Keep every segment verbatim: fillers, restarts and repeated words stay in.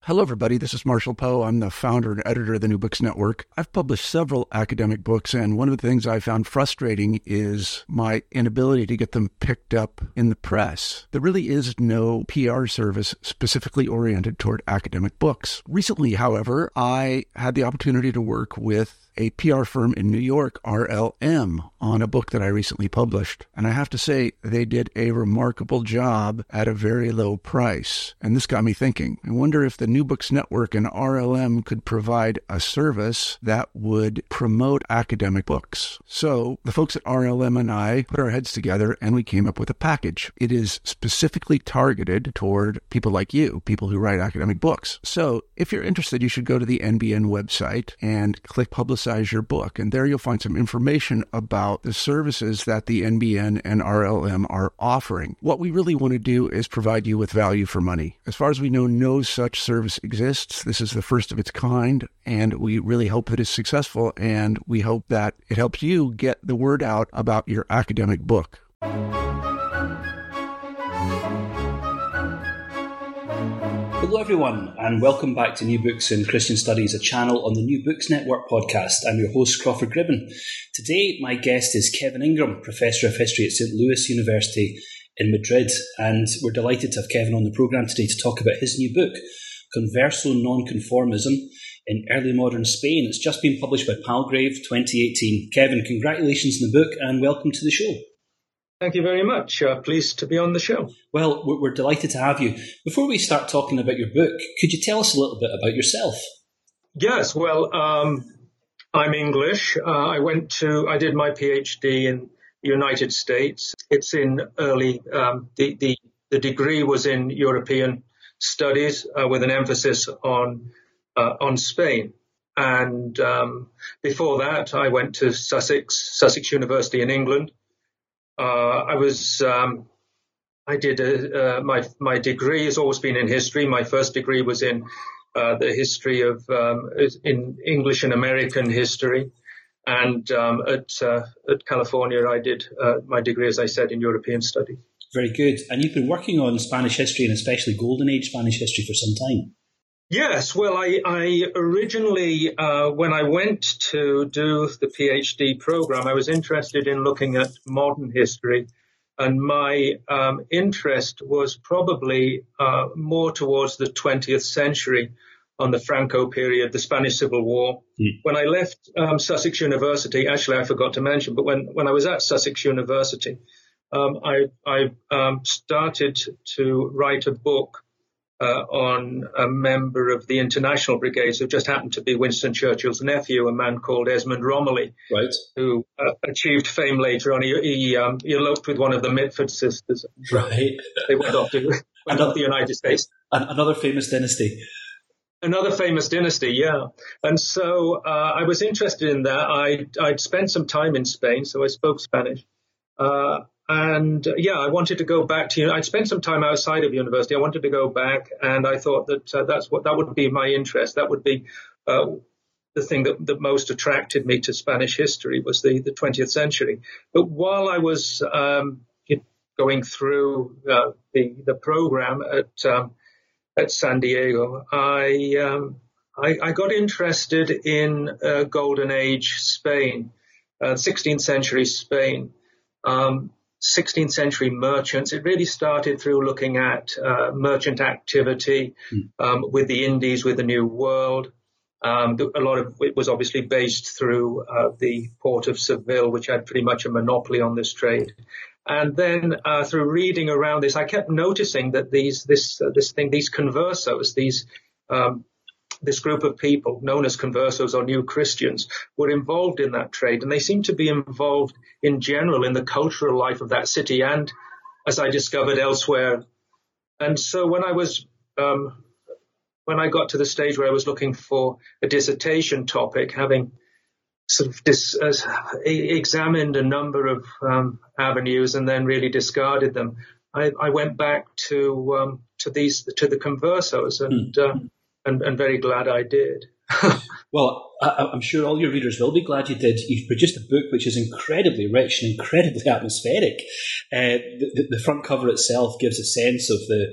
Hello, everybody. This is Marshall Poe. I'm the founder and editor of the New Books Network. I've published several academic books, and one of the things I found frustrating is my inability to get them picked up in the press. There really is no P R service specifically oriented toward academic books. Recently, however, I had the opportunity to work with a P R firm in New York, R L M, on a book that I recently published. And I have to say, they did a remarkable job at a very low price. And this got me thinking. I wonder if the New Books Network and R L M could provide a service that would promote academic books. So the folks at R L M and I put our heads together and we came up with a package. It is specifically targeted toward people like you, people who write academic books. So if you're interested, you should go to the N B N website and click Publicize your book. And there you'll find some information about the services that the N B N and R L M are offering. What we really want to do is provide you with value for money. As far as we know, no such service exists. This is the first of its kind, and we really hope that it's successful, and we hope that it helps you get the word out about your academic book. Hello everyone, and welcome back to New Books in Christian Studies, a channel on the New Books Network podcast. I'm your host, Crawford Gribben. Today, my guest is Kevin Ingram, Professor of History at Saint Louis University in Madrid, and we're delighted to have Kevin on the programme today to talk about his new book, Converso Nonconformism in Early Modern Spain. It's just been published by Palgrave twenty eighteen. Kevin, congratulations on the book and welcome to the show. Thank you very much. Uh, pleased to be on the show. Well, we're delighted to have you. Before we start talking about your book, could you tell us a little bit about yourself? Yes, well, um, I'm English. Uh, I went to, I did my PhD in the United States. It's in early, um, the, the, the degree was in European studies uh, with an emphasis on, uh, on Spain. And um, before that, I went to Sussex, Sussex University in England. Uh, I was, um, I did, a, uh, my, my degree has always been in history. My first degree was in, uh, the history of, um, in English and American history. And, um, at, uh, at California, I did, uh, my degree, as I said, in European studies. Very good. And you've been working on Spanish history and especially Golden Age Spanish history for some time. Yes, well, I, I originally, uh, when I went to do the PhD program, I was interested in looking at modern history, and my um, interest was probably uh, more towards the twentieth century on the Franco period, the Spanish Civil War. Mm. When I left um, Sussex University, actually I forgot to mention, but when, when I was at Sussex University, um, I, I um, started to write a book Uh, on a member of the International Brigades who just happened to be Winston Churchill's nephew, a man called Esmond Romilly, right, who uh, achieved fame later on. He, he, um, he eloped with one of the Mitford sisters. Right. They went off to, went another, off to the United States. Another famous dynasty. Another famous dynasty, yeah. And so uh, I was interested in that. I, I'd spent some time in Spain, so I spoke Spanish. Uh, And, uh, yeah, I wanted to go back to, I'd spent some time outside of university. I wanted to go back, and I thought that uh, that's what, that would be my interest. That would be uh, the thing that, that most attracted me to Spanish history was the, the twentieth century. But while I was um, going through uh, the, the program at, um, at San Diego, I, um, I, I got interested in uh, Golden Age Spain, uh, sixteenth century Spain. Um, sixteenth century merchants. It really started through looking at uh, merchant activity um, with the Indies, with the New World. Um, a lot of it was obviously based through uh, the port of Seville, which had pretty much a monopoly on this trade. And then uh, through reading around this, I kept noticing that these this uh, this thing, these conversos, these um, this group of people known as conversos or new Christians were involved in that trade, and they seemed to be involved in general in the cultural life of that city and, as I discovered, elsewhere. And so when I was um, when I got to the stage where I was looking for a dissertation topic, having sort of dis, uh, examined a number of um, avenues and then really discarded them, I, I went back to um, to these to the conversos and. Mm. Uh, And, and very glad I did. Well, I, I'm sure all your readers will be glad you did. You've produced a book which is incredibly rich and incredibly atmospheric. Uh, the, the front cover itself gives a sense of the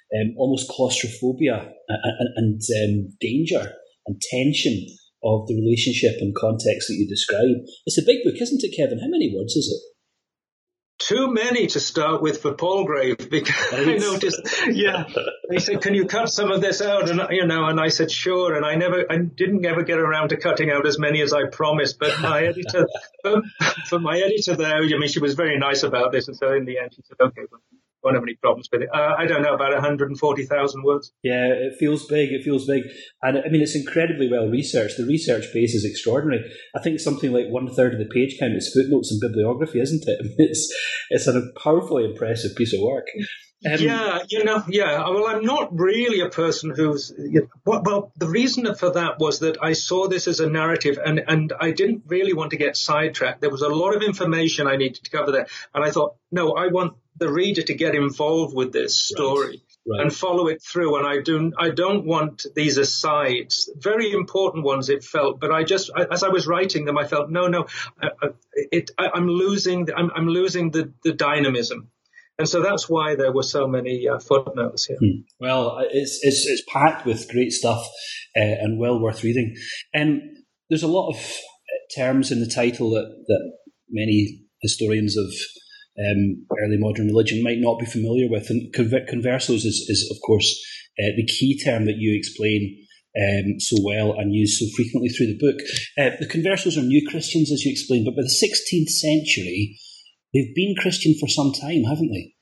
um, almost claustrophobia and, and um, danger and tension of the relationship and context that you describe. It's a big book, isn't it, Kevin? How many words is it? Too many to start with for Palgrave, because right. I noticed, yeah, they said, can you cut some of this out? And, you know, and I said, sure. And I never, I didn't ever get around to cutting out as many as I promised. But my editor, for, for my editor there, I mean, she was very nice about this. And so in the end, she said, okay, well, won't have any problems with it. Uh, I don't know, about one hundred forty thousand words. Yeah, it feels big. It feels big. And I mean, it's incredibly well researched. The research base is extraordinary. I think something like one third of the page count is footnotes and bibliography, isn't it? I mean, it's, it's a powerfully impressive piece of work. Um, yeah, you know, yeah. Well, I'm not really a person who's, you know, well, well, the reason for that was that I saw this as a narrative, and, and I didn't really want to get sidetracked. There was a lot of information I needed to cover there. And I thought, no, I want the reader to get involved with this story right, right. and follow it through. And I do, I don't want these asides, very important ones it felt, but I just, I, as I was writing them, I felt, no, no, I, I, it, I, I'm losing, I'm, I'm losing the, the dynamism. And so that's why there were so many uh, footnotes here. Hmm. Well, it's, it's it's packed with great stuff uh, and well worth reading. And there's a lot of terms in the title that, that many historians of um, early modern religion might not be familiar with. And conversos is, is of course, uh, the key term that you explain um, so well and use so frequently through the book. Uh, the conversos are new Christians, as you explained, but by the sixteenth century, they've been Christian for some time, haven't they?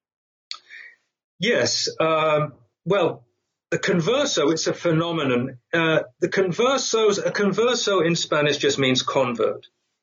Yes. Um, well, the converso, it's a phenomenon. Uh, the conversos, a converso in Spanish just means convert.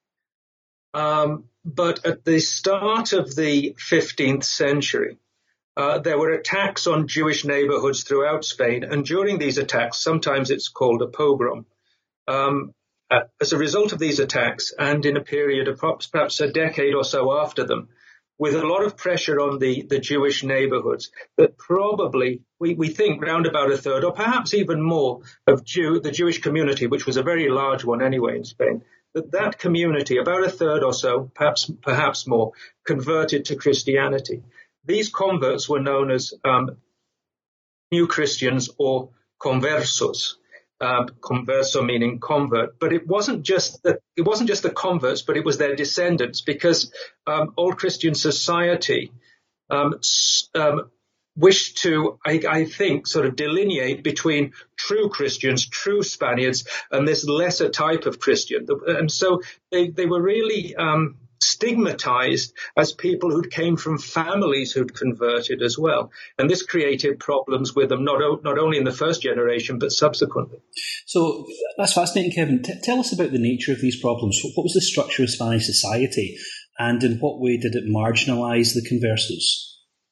Um, but at the start of the fifteenth century, uh, there were attacks on Jewish neighborhoods throughout Spain. And during these attacks, sometimes it's called a pogrom. Um, uh, as a result of these attacks, and in a period of perhaps, perhaps a decade or so after them, with a lot of pressure on the, the Jewish neighborhoods, that probably we, we think round about a third or perhaps even more of Jew, the Jewish community, which was a very large one anyway in Spain, that that community, about a third or so, perhaps perhaps more, converted to Christianity. These converts were known as um, new Christians or conversos. Um, converso meaning convert, but it wasn't just the, it wasn't just the converts, but it was their descendants, because um, old Christian society um, um, wished to, I, I think, sort of delineate between true Christians, true Spaniards, and this lesser type of Christian, and so they they were really um, stigmatized as people who came from families who'd converted as well. And this created problems with them, not, o- not only in the first generation, but subsequently. So that's fascinating, Kevin. T- tell us about the nature of these problems. What was the structure of Spanish society, and in what way did it marginalize the conversos?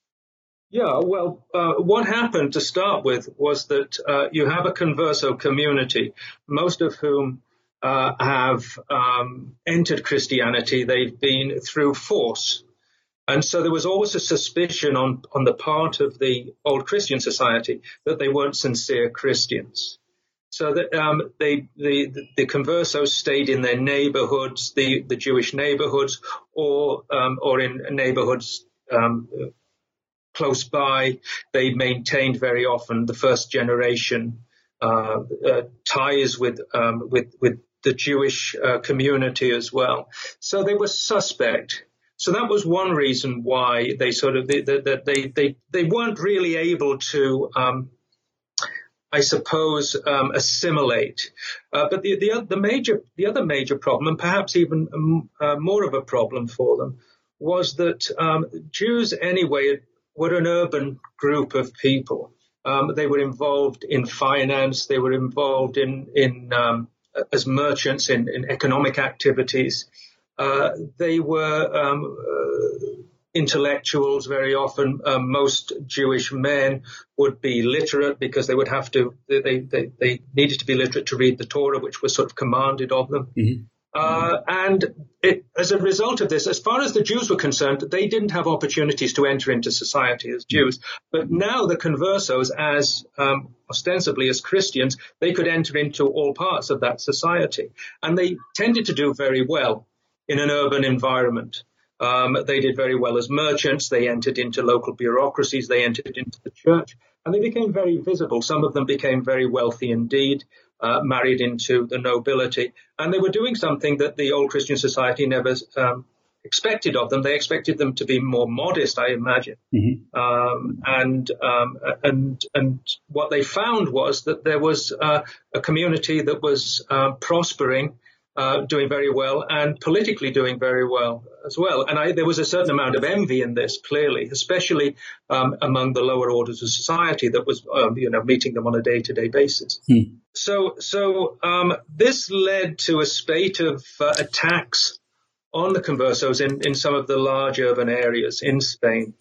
Yeah, well, uh, what happened to start with was that uh, you have a converso community, most of whom Uh, have um, entered Christianity. They've been through force. And so there was always a suspicion on, on the part of the old Christian society that they weren't sincere Christians. So that um, they, the, the conversos stayed in their neighborhoods, the, the Jewish neighborhoods, or, um, or in neighborhoods um, close by. They maintained very often the first generation uh, uh, ties with, um, with, with the Jewish uh, community as well. So they were suspect. So that was one reason why they sort of, they, they, they, they, they weren't really able to, um, I suppose, um, assimilate. Uh, but the, the, the major, the other major problem, and perhaps even um, uh, more of a problem for them, was that um, Jews anyway were an urban group of people. Um, they were involved in finance. They were involved in, in, um, as merchants in, in economic activities. Uh, they were um, uh, intellectuals very often. Um, most Jewish men would be literate because they would have to, they, they, they needed to be literate to read the Torah, which was sort of commanded of them. Mm-hmm. Uh, and it, as a result of this, as far as the Jews were concerned, they didn't have opportunities to enter into society as Jews. But now the conversos, as um, ostensibly as Christians, they could enter into all parts of that society. And they tended to do very well in an urban environment. Um, they did very well as merchants. They entered into local bureaucracies. They entered into the church, and they became very visible. Some of them became very wealthy indeed, uh, married into the nobility, and they were doing something that the old Christian society never um, expected of them. They expected them to be more modest, I imagine. Mm-hmm. Um, and, um, and, and what they found was that there was uh, a community that was uh, prospering, uh, doing very well, and politically doing very well as well. And I, there was a certain amount of envy in this, clearly, especially um, among the lower orders of society that was, um, you know, meeting them on a day-to-day basis. Hmm. So, so um, this led to a spate of uh, attacks on the conversos in, in some of the large urban areas in Spain,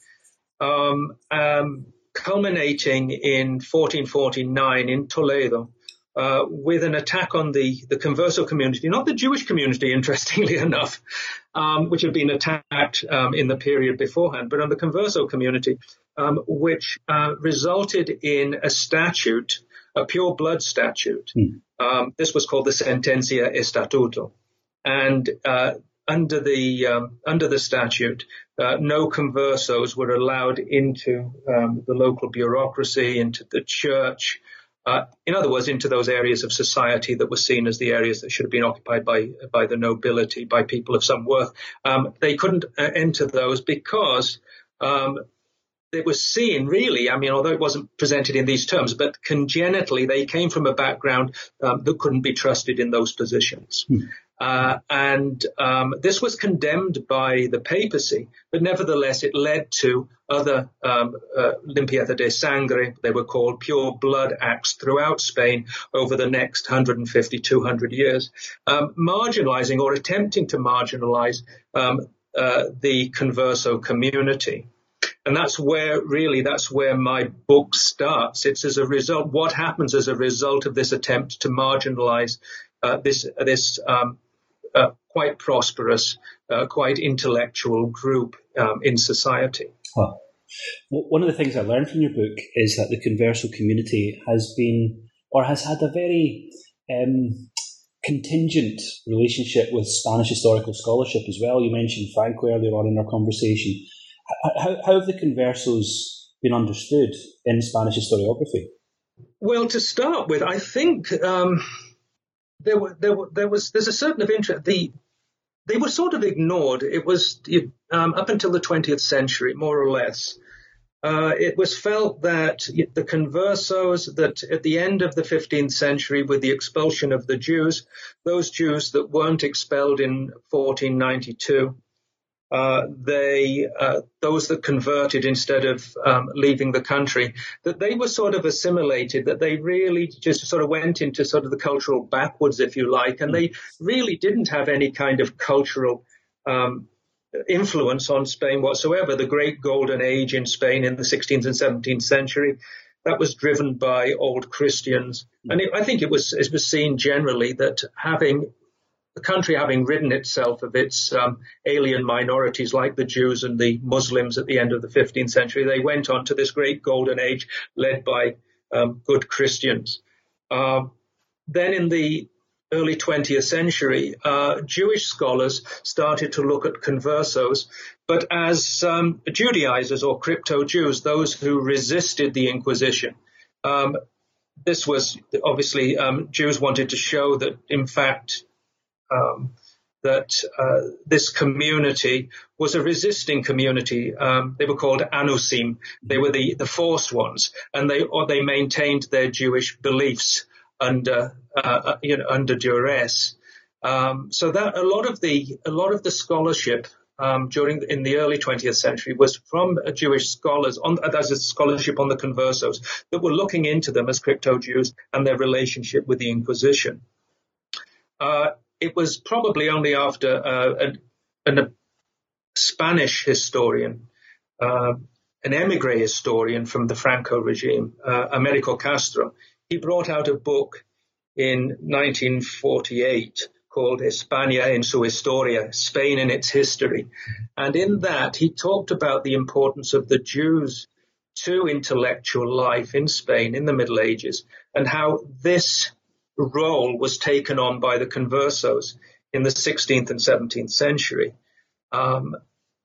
um, um, culminating in fourteen forty-nine in Toledo uh, with an attack on the, the converso community, not the Jewish community, interestingly enough, um, which had been attacked um, in the period beforehand, but on the converso community, um, which uh, resulted in a statute, a pure blood statute. Mm. Um, this was called the Sentencia Estatuto. And uh, Under the um, under the statute, uh, no conversos were allowed into um, the local bureaucracy, into the church. Uh, in other words, into those areas of society that were seen as the areas that should have been occupied by by the nobility, by people of some worth. Um, they couldn't uh, enter those because um, it was seen, really, I mean, although it wasn't presented in these terms, but congenitally they came from a background um, that couldn't be trusted in those positions. Hmm. Uh, and um, this was condemned by the papacy, but nevertheless it led to other um, uh, limpieza de sangre, they were called pure blood acts throughout Spain over the next one hundred fifty, two hundred years, um, marginalizing or attempting to marginalize um, uh, the converso community. And that's where, really, that's where my book starts. It's as a result, what happens as a result of this attempt to marginalize uh, this, this um, uh, quite prosperous, uh, quite intellectual group um, in society. Huh. Well, one of the things I learned from your book is that the converso community has been, or has had a very um, contingent relationship with Spanish historical scholarship as well. You mentioned Franco earlier on in our conversation. How, how have the conversos been understood in Spanish historiography? Well, to start with, I think um, there, were, there, were, there was there's a certain of interest. The they were sort of ignored. It was um, up until the twentieth century, more or less. Uh, it was felt that the conversos, that at the end of the fifteenth century, with the expulsion of the Jews, those Jews that weren't expelled in fourteen ninety-two. Uh, they, uh, those that converted instead of um, leaving the country, that they were sort of assimilated, that they really just sort of went into sort of the cultural backwards, if you like, and they really didn't have any kind of cultural um, influence on Spain whatsoever. The great golden age in Spain in the sixteenth and seventeenth century, that was driven by old Christians. And it, I think it was, it was seen generally that having the country having ridden itself of its um, alien minorities like the Jews and the Muslims at the end of the fifteenth century, they went on to this great golden age led by um, good Christians. Uh, then in the early twentieth century, uh, Jewish scholars started to look at conversos, but as um, Judaizers or crypto-Jews, those who resisted the Inquisition. Um, this was obviously um, Jews wanted to show that, in fact, Um, that uh, this community was a resisting community. Um, they were called anusim. They were the, the forced ones, and they or they maintained their Jewish beliefs under uh, you know under duress. Um, so that a lot of the a lot of the scholarship um, during the, in the early twentieth century was from uh, Jewish scholars on as a scholarship on the conversos that were looking into them as crypto-Jews and their relationship with the Inquisition. Uh, It was probably only after uh, an, an, a Spanish historian, uh, an emigre historian from the Franco regime, uh, Americo Castro. He brought out a book in nineteen forty-eight called España en su historia, Spain in its history. And in that, he talked about the importance of the Jews to intellectual life in Spain in the Middle Ages, and how this role was taken on by the conversos in the sixteenth and seventeenth century. Um,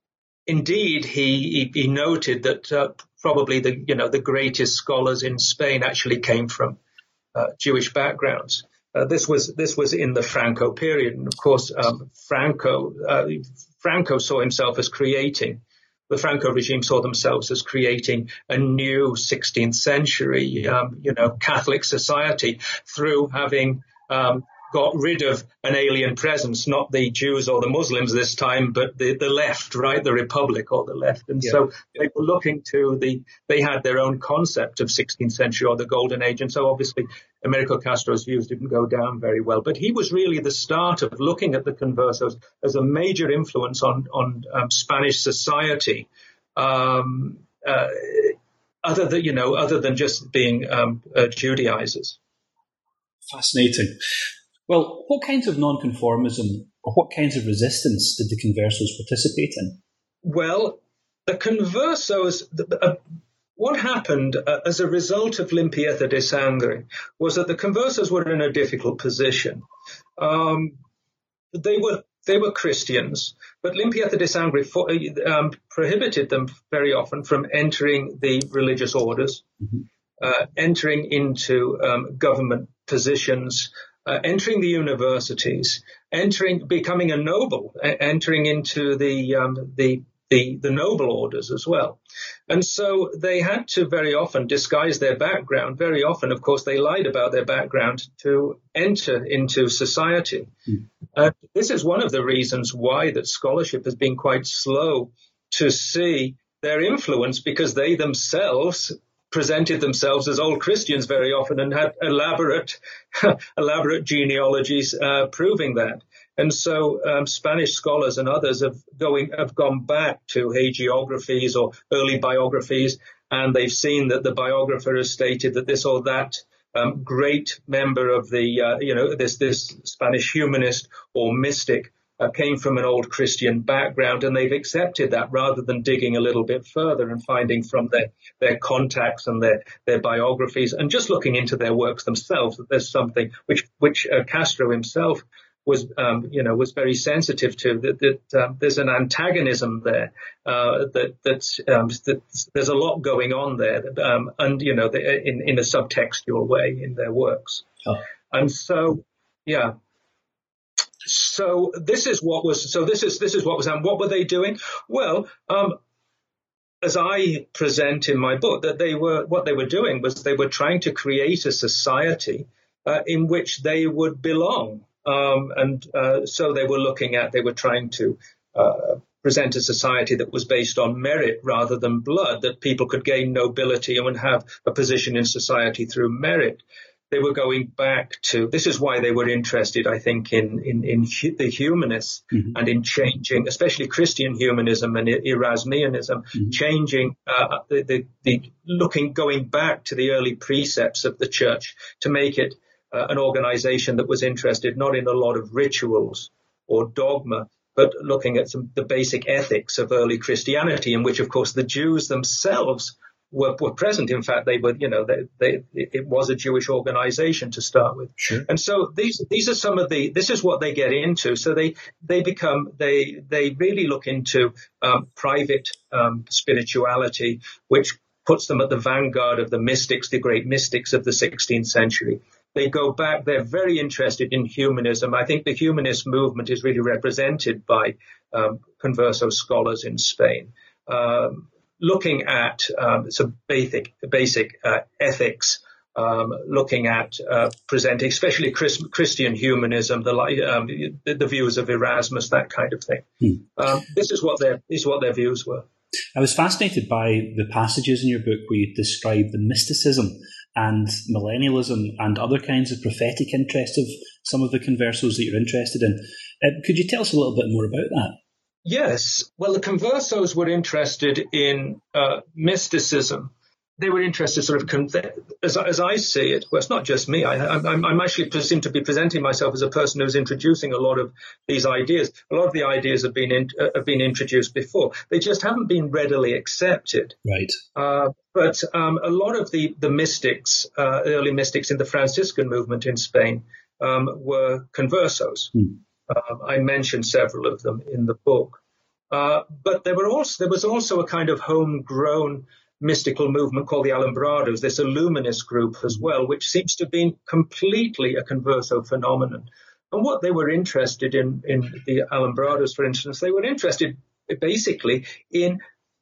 indeed, he, he, he noted that uh, probably the, you know, the greatest scholars in Spain actually came from uh, Jewish backgrounds. Uh, this was this was in the Franco period, and of course, um, Franco uh, Franco saw himself as creating. The Franco regime saw themselves as creating a new sixteenth century, um, you know, Catholic society through having um, got rid of an alien presence, not the Jews or the Muslims this time, but the, the left, right, the Republic or the left. And yeah. so they were looking to the, they had their own concept of sixteenth century or the Golden Age. And so obviously Americo Castro's views didn't go down very well. But he was really the start of looking at the Conversos as a major influence on, on um, Spanish society, um, uh, other than, you know, other than just being um, uh, Judaizers. Fascinating. Well, what kinds of nonconformism or what kinds of resistance did the Conversos participate in? Well, the Conversos, uh, what happened uh, as a result of Limpieza de Sangre was that the Conversos were in a difficult position. Um, they were they were Christians, but Limpieza de Sangre for, um, prohibited them very often from entering the religious orders, mm-hmm. uh, entering into um, government positions, Uh, entering the universities, entering, becoming a noble, uh, entering into the, um, the the the noble orders as well. And so they had to very often disguise their background. Very often, of course, they lied about their background to enter into society. Mm. Uh, this is one of the reasons why that scholarship has been quite slow to see their influence, because they themselves presented themselves as old Christians very often and had elaborate, elaborate genealogies uh, proving that. And so um, Spanish scholars and others have going have gone back to hagiographies or early biographies, and they've seen that the biographer has stated that this or that um, great member of the, uh, you know, this this Spanish humanist or mystic Uh, came from an old Christian background, and they've accepted that rather than digging a little bit further and finding from their, their contacts and their, their biographies and just looking into their works themselves that there's something which which uh, Castro himself was, um, you know, was very sensitive to, that, that um, there's an antagonism there, uh, that that's, um, that there's a lot going on there, that, um, and, you know, the, in, in a subtextual way in their works. Oh. And so, yeah. So this is what was. So this is this is what was. And what were they doing? Well, um, as I present in my book, that they were what they were doing was they were trying to create a society uh, in which they would belong, um, and uh, so they were looking at. They were trying to uh, present a society that was based on merit rather than blood. That people could gain nobility and would have a position in society through merit. They were going back to, this is why they were interested, I think, in, in, in hu- the humanists mm-hmm. and in changing, especially Christian humanism and Erasmianism, mm-hmm. changing, uh, the, the, the looking, going back to the early precepts of the church to make it uh, an organization that was interested not in a lot of rituals or dogma, but looking at some, the basic ethics of early Christianity, in which, of course, the Jews themselves Were, were present. In fact, they were, you know, they, they, it was a Jewish organization to start with. Sure. And so these, these are some of the, this is what they get into. So they, they become, they, they really look into, um, private, um, spirituality, which puts them at the vanguard of the mystics, the great mystics of the sixteenth century. They go back, they're very interested in humanism. I think the humanist movement is really represented by, um, Converso scholars in Spain. Um, looking at um, some basic basic uh, ethics, um, looking at uh, presenting, especially Chris, Christian humanism, the, um, the the views of Erasmus, that kind of thing. Hmm. Um, this is what their this is what their views were. I was fascinated by the passages in your book where you describe the mysticism and millennialism and other kinds of prophetic interests of some of the Conversos that you're interested in. Uh, could you tell us a little bit more about that? Yes. Well, the Conversos were interested in uh, mysticism. They were interested sort of, as, as I see it, well, it's not just me. I, I'm, I'm actually seem to be presenting myself as a person who's introducing a lot of these ideas. A lot of the ideas have been in, uh, have been introduced before. They just haven't been readily accepted. Right. Uh, but um, a lot of the, the mystics, uh, early mystics in the Franciscan movement in Spain um, were Conversos. Hmm. Um, I mentioned several of them in the book. Uh, but there were also there was also a kind of homegrown mystical movement called the Alumbrados, this Illuminist group as well, which seems to have been completely a converso phenomenon. And what they were interested in, in the Alumbrados, for instance, they were interested basically in,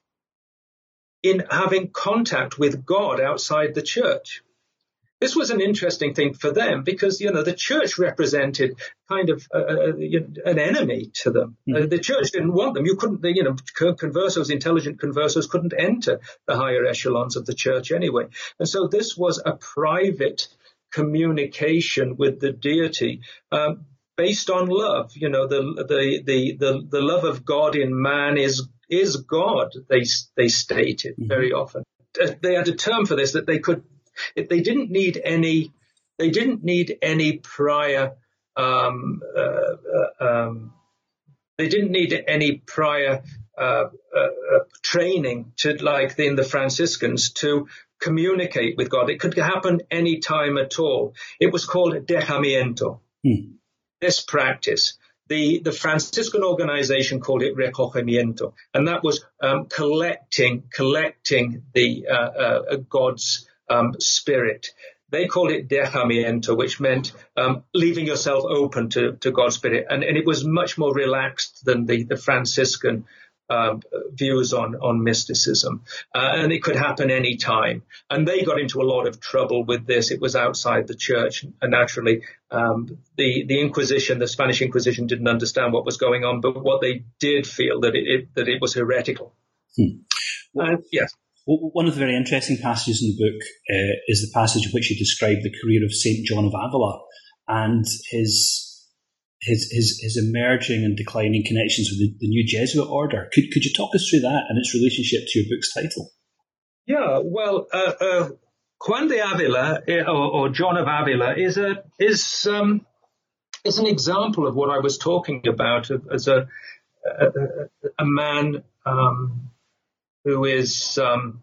in having contact with God outside the church. This was an interesting thing for them because, you know, the church represented kind of uh, an enemy to them. Mm-hmm. Uh, the church didn't want them. You couldn't, you know, conversos, intelligent conversos couldn't enter the higher echelons of the church anyway. And so this was a private communication with the deity um, based on love. You know, the, the, the, the, the love of God in man is, is God, they, they stated mm-hmm. very often. They had a term for this that they could They didn't need any. They didn't need any prior. Um, uh, uh, um, they didn't need any prior uh, uh, training to, like in the Franciscans, to communicate with God. It could happen any time at all. It was called dejamiento. Hmm. This practice. The, the Franciscan organization called it recogimiento, and that was um, collecting collecting the uh, uh, God's Um, spirit. They called it dejamiento, which meant um, leaving yourself open to, to God's spirit. And, and it was much more relaxed than the, the Franciscan um, views on, on mysticism. Uh, and it could happen any time. And they got into a lot of trouble with this. It was outside the church. And naturally, um, the, the Inquisition, the Spanish Inquisition, didn't understand what was going on. But what they did feel that it, it that it was heretical. Hmm. Well, uh, yes. Well, one of the very interesting passages in the book uh, is the passage in which you describe the career of Saint John of Avila and his his his, his emerging and declining connections with the, the new Jesuit order. Could could you talk us through that and its relationship to your book's title? Yeah, well, uh, uh, Juan de Avila or, or John of Avila is a is um, is an example of what I was talking about as a a, a man. Um, who is um,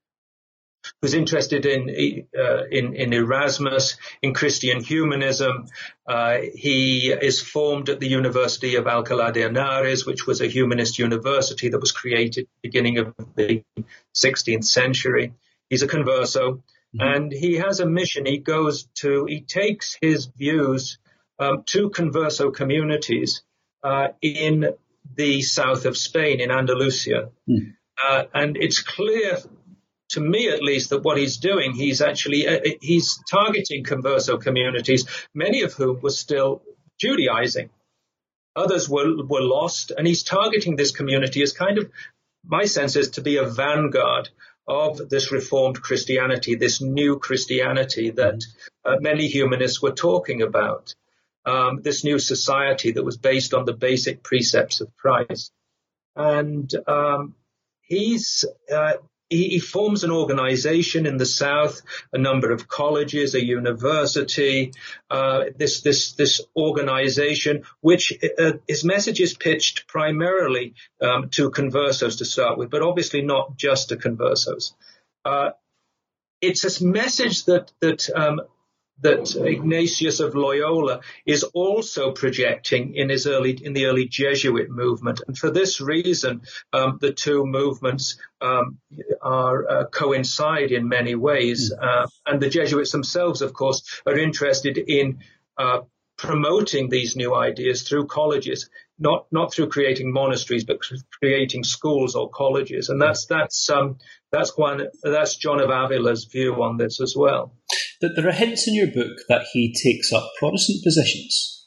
who's interested in, uh, in in Erasmus, in Christian humanism. Uh, he is formed at the University of Alcalá de Henares, which was a humanist university that was created at the beginning of the sixteenth century. He's a converso, mm-hmm. and he has a mission. He goes to, he takes his views um, to converso communities uh, in the south of Spain, in Andalusia. Mm. Uh, and it's clear, to me at least, that what he's doing, he's actually uh, he's targeting converso communities, many of whom were still Judaizing. Others were were lost, and he's targeting this community as kind of, my sense is, to be a vanguard of this reformed Christianity, this new Christianity that uh, many humanists were talking about, um, this new society that was based on the basic precepts of Christ. And um He's uh, he, he forms an organization in the south, a number of colleges, a university. Uh, this this this organization, which uh, his message is pitched primarily um, to conversos to start with, but obviously not just to conversos. Uh, it's a message that that um, that Ignatius of Loyola is also projecting in his early in the early Jesuit movement, and for this reason, um, the two movements um, are uh, coincide in many ways. Uh, and the Jesuits themselves, of course, are interested in uh, promoting these new ideas through colleges, not not through creating monasteries, but creating schools or colleges. And that's that's um, that's Juan, that's John of Avila's view on this as well. That there are hints in your book that he takes up Protestant positions.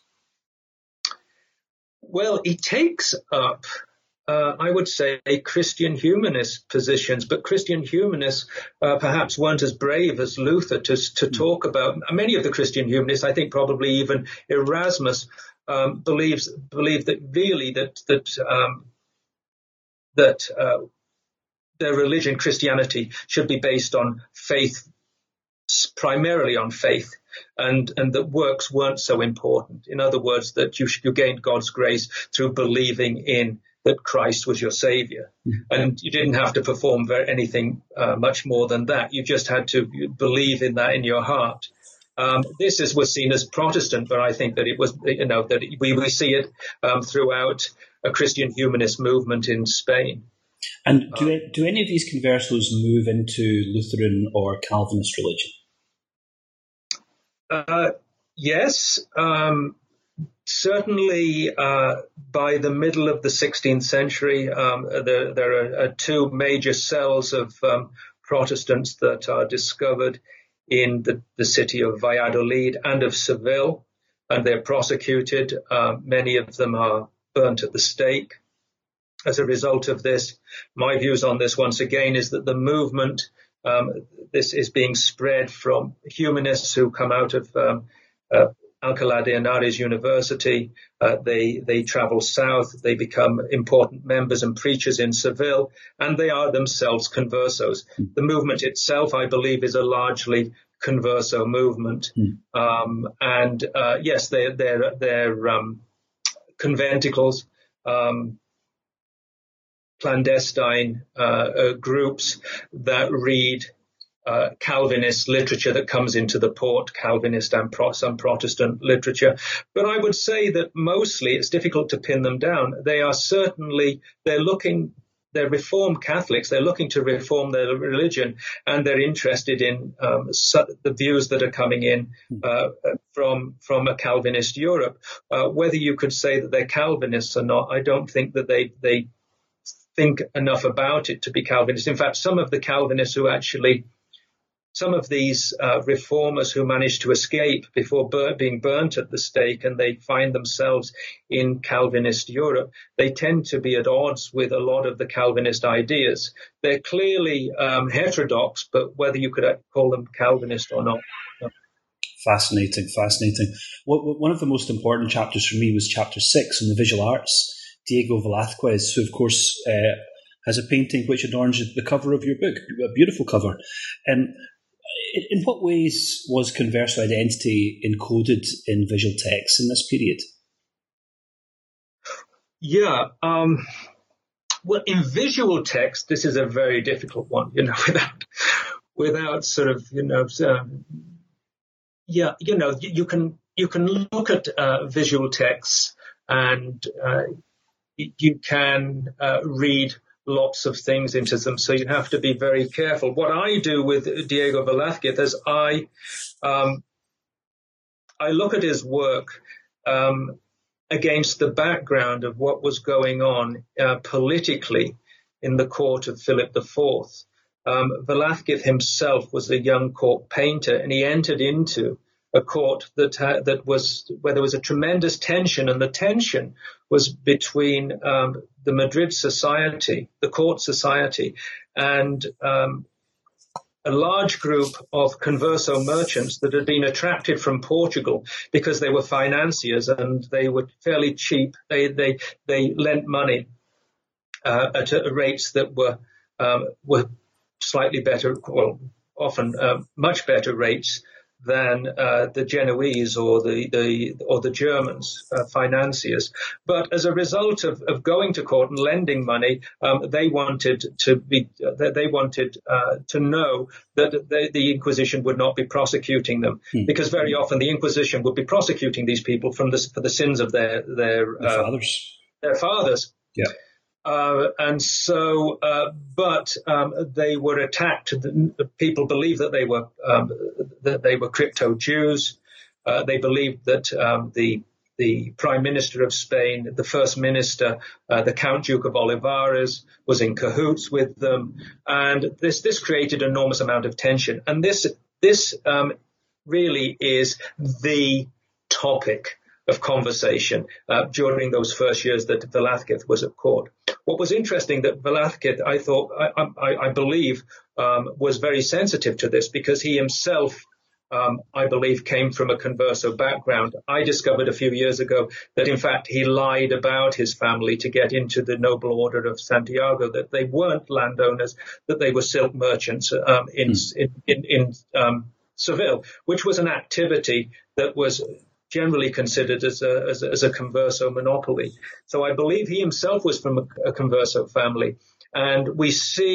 Well, he takes up, uh, I would say, Christian humanist positions, but Christian humanists uh, perhaps weren't as brave as Luther to to talk about. Many of the Christian humanists, I think probably even Erasmus, um, believes believe that really that that um, that uh, their religion, Christianity, should be based on faith. Primarily on faith, and and that works weren't so important. In other words, that you you gained God's grace through believing in that Christ was your savior, mm-hmm. and you didn't have to perform very, anything uh, much more than that. You just had to believe in that in your heart. Um, this is was seen as Protestant, but I think that it was, you know, that we, we see it um, throughout a Christian humanist movement in Spain. And do, um, do any of these conversos move into Lutheran or Calvinist religion? Uh, yes. Um, certainly uh, by the middle of the sixteenth century, um, there, there are, are two major cells of um, Protestants that are discovered in the, the city of Valladolid and of Seville, and they're prosecuted. Uh, many of them are burnt at the stake. As a result of this, my views on this once again is that the movement, um, this is being spread from humanists who come out of um, uh, Alcalá de Henares University. Uh, they they travel south, they become important members and preachers in Seville, and they are themselves conversos. Mm. The movement itself, I believe, is a largely converso movement. Mm. Um, and uh, yes, they're, they're, they're um, conventicles, um, clandestine uh, uh, groups that read uh, Calvinist literature that comes into the port, Calvinist and pro- some Protestant literature. But I would say that mostly it's difficult to pin them down. They are certainly, they're looking, they're Reformed Catholics, they're looking to reform their religion, and they're interested in um, su- the views that are coming in uh, from from a Calvinist Europe. Uh, whether you could say that they're Calvinists or not, I don't think that they they think enough about it to be Calvinist. In fact, some of the Calvinists who actually, some of these uh, reformers who managed to escape before bur- being burnt at the stake, and they find themselves in Calvinist Europe, they tend to be at odds with a lot of the Calvinist ideas. They're clearly um, heterodox, but whether you could call them Calvinist or not. No. Fascinating, fascinating. One of the most important chapters for me was chapter six on the visual arts. Diego Velázquez, who of course uh, has a painting which adorns the cover of your book, a beautiful cover. Um, in, in what ways was converso identity encoded in visual text in this period? Yeah, um, well, in visual text, this is a very difficult one, you know, without, without sort of, you know, um, yeah, you know, you, you can you can look at uh, visual texts and uh, you can uh, read lots of things into them, so you have to be very careful. What I do with Diego Velázquez is I um, I look at his work um, against the background of what was going on uh, politically in the court of Philip the Fourth. Um, Velázquez himself was a young court painter, and he entered into a court that ha- that was where there was a tremendous tension, and the tension was between um, the Madrid society, the court society, and um, a large group of converso merchants that had been attracted from Portugal because they were financiers and they were fairly cheap. They they they lent money uh, at rates that were um, were slightly better, well, often uh, much better rates than uh, the Genoese or the, the or the Germans, uh, financiers. But as a result of, of going to court and lending money, um, they wanted to be uh, they wanted uh, to know that they, the Inquisition would not be prosecuting them, hmm. because very often the Inquisition would be prosecuting these people from the, for the sins of their their, their uh, fathers. Their fathers. Yeah. Uh, and so, uh, but um, they were attacked. The, the people believed that they were um, that they were crypto Jews. Uh, they believed that um, the the Prime Minister of Spain, the First Minister, uh, the Count Duke of Olivares, was in cahoots with them, and this this created an enormous amount of tension. And this this um, really is the topic of conversation uh, during those first years that Velázquez was at court. What was interesting that Velázquez, I thought, I, I, I believe, um, was very sensitive to this because he himself, um, I believe, came from a converso background. I discovered a few years ago that, in fact, he lied about his family to get into the Noble Order of Santiago, that they weren't landowners, that they were silk merchants um, in, mm. in, in, in um, Seville, which was an activity that was generally considered as a, as a, as a converso monopoly. So I believe he himself was from a, a converso family. And we see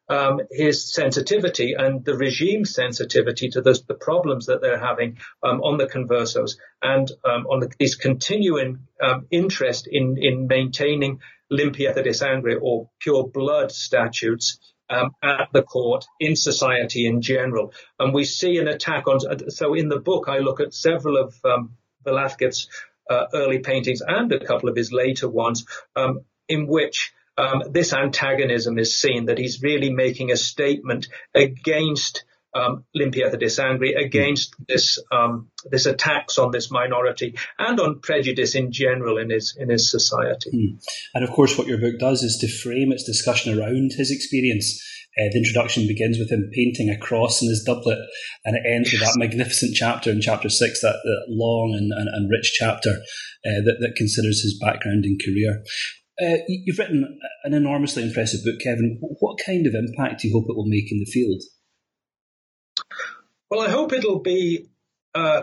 um, his sensitivity and the regime's sensitivity to the, the problems that they're having um, on the conversos and um, on the, his continuing um, interest in, in maintaining limpieza de sangre or pure blood statutes um, at the court, in society in general. And we see an attack on, so in the book I look at several of um, Velázquez's uh, early paintings and a couple of his later ones um, in which um, this antagonism is seen, that he's really making a statement against um, limpieza de sangre, against this um, this attacks on this minority and on prejudice in general in his in his society. Mm. And of course, what your book does is to frame its discussion around his experience. Uh, the introduction begins with him painting a cross in his doublet, and it ends with that magnificent chapter in chapter six, that, that long and, and, and rich chapter uh, that, that considers his background and career. Uh, you've written an enormously impressive book, Kevin. What kind of impact do you hope it will make in the field? Well, I hope it'll be uh,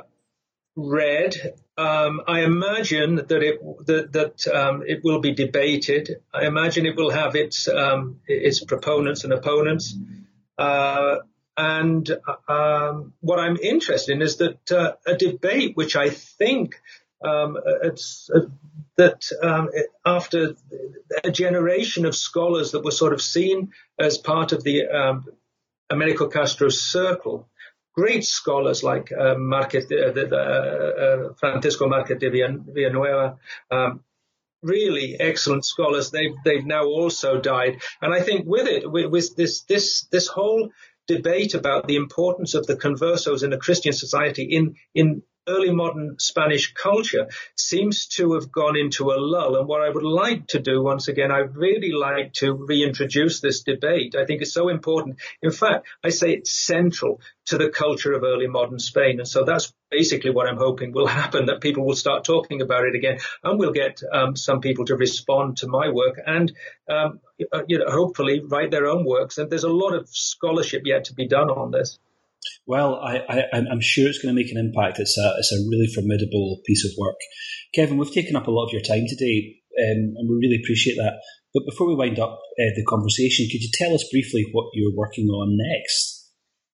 read. Um, I imagine that it that, that um, it will be debated. I imagine it will have its um, its proponents and opponents. Uh, and um, what I'm interested in is that uh, a debate, which I think um, it's uh, that um, after a generation of scholars that were sort of seen as part of the um, Americo Castro's circle. Great scholars like uh, Marquez, uh, the, uh, uh, Francisco Marquez de Villanueva, um, really excellent scholars. They've they've now also died, and I think with it, with, with this this this whole debate about the importance of the conversos in a Christian society in in early modern Spanish culture seems to have gone into a lull. And what I would like to do, once again, I'd really like to reintroduce this debate. I think it's so important. In fact, I say it's central to the culture of early modern Spain. And so that's basically what I'm hoping will happen, that people will start talking about it again, and we'll get um, some people to respond to my work and, um, you know, hopefully write their own works. And there's a lot of scholarship yet to be done on this. Well, I, I, I'm sure it's going to make an impact. It's a, it's a really formidable piece of work. Kevin, we've taken up a lot of your time today, um, and we really appreciate that. But before we wind up uh, the conversation, could you tell us briefly what you're working on next?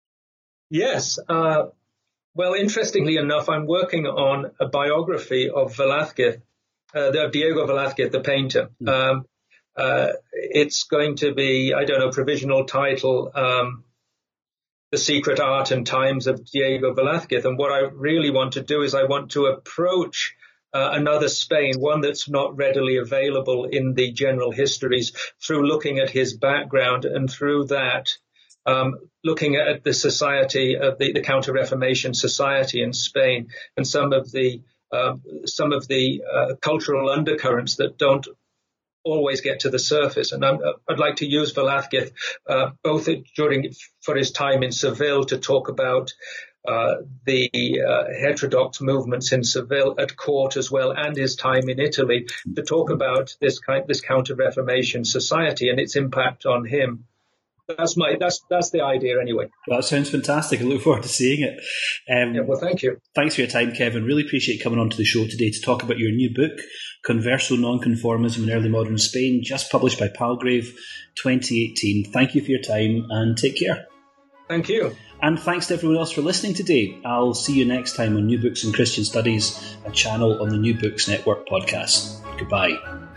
Yes. Uh, well, interestingly enough, I'm working on a biography of Velázquez, uh, of Diego Velázquez, the painter. Mm. Um, uh, it's going to be, I don't know, provisional title, um, The Secret Art and Times of Diego Velázquez. And what I really want to do is I want to approach uh, another Spain, one that's not readily available in the general histories, through looking at his background, and through that um, looking at the society of the, the Counter-Reformation society in Spain and some of the uh, some of the uh, cultural undercurrents that don't always get to the surface. And I'm, I'd like to use Velázquez uh, both during for his time in Seville to talk about uh, the uh, heterodox movements in Seville at court as well, and his time in Italy, to talk about this kind this Counter-Reformation society and its impact on him. That's my that's that's the idea anyway. Well, that sounds fantastic. I look forward to seeing it. Um, yeah, well, thank you. Thanks for your time, Kevin. Really appreciate coming onto the show today to talk about your new book, Converso Nonconformism in Early Modern Spain, just published by Palgrave, twenty eighteen. Thank you for your time, and take care. Thank you. And thanks to everyone else for listening today. I'll see you next time on New Books in Christian Studies, a channel on the New Books Network podcast. Goodbye.